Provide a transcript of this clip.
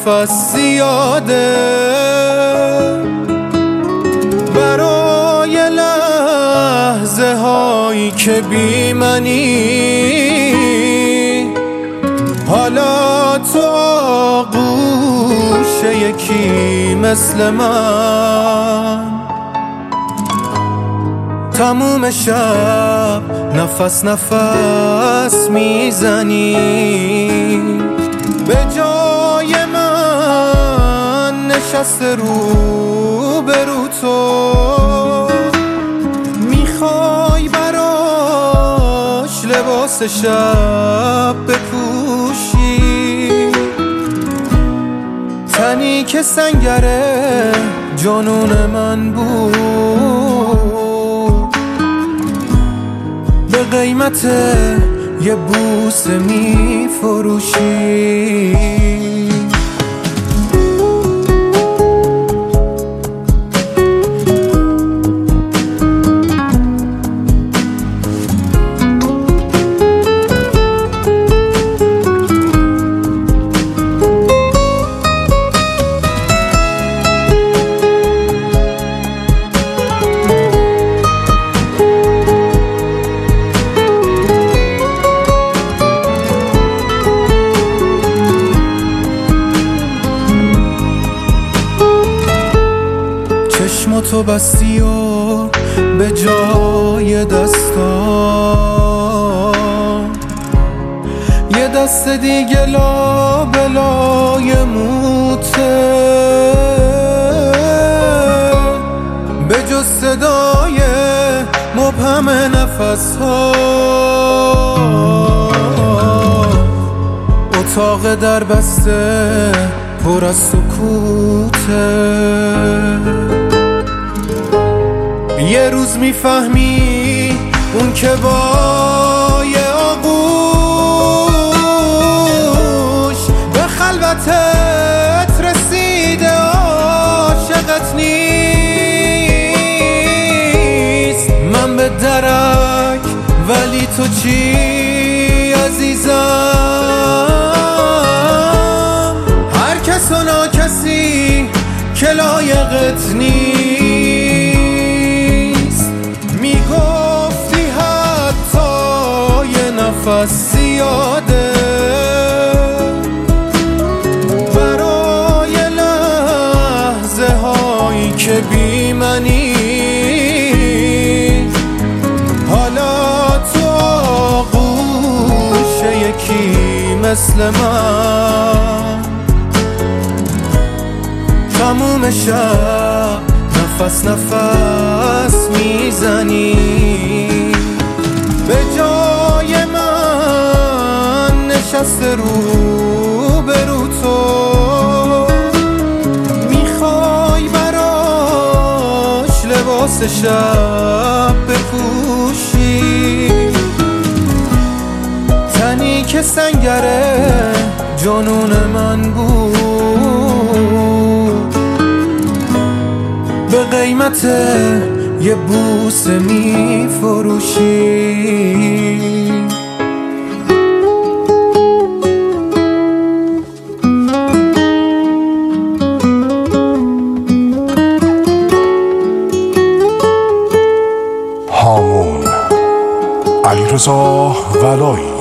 نفس زیاده برای لحظه هایی که بی منی. حالا تو آغوش یکی مثل من تموم شب نفس نفس میزنی. به جای من نشسته رو به رو تو میخوای براش لباس شب بپوشی. تنی که سنگره جنون من بود به قیمت یه بوسه میفروشی. چشماتو بستی و به جای دستام یه دست دیگه لابلای موته. به جز صدای مبهم نفس ها اتاق در بسته پر از سکوته. یه روز میفهمی اون که با یه آغوش به خلوتت رسیده عاشقت نیست. من به درک ولی تو چی عزیزم؟ هر کس و ناکسی که لایقت نیست. میگفتی حتی یه نفس زیاده برای لحظه هایی که بی منی. حالا تو آغوش یکی مثل من تموم شب نفس نفس میزنی. به جای من نشسته رو به رو تو میخوای براش لباس شب بپوشی. تنی که سنگره جنون من بود به قیمت یه بوسه میفروشی. هامون علیرضا ولایی.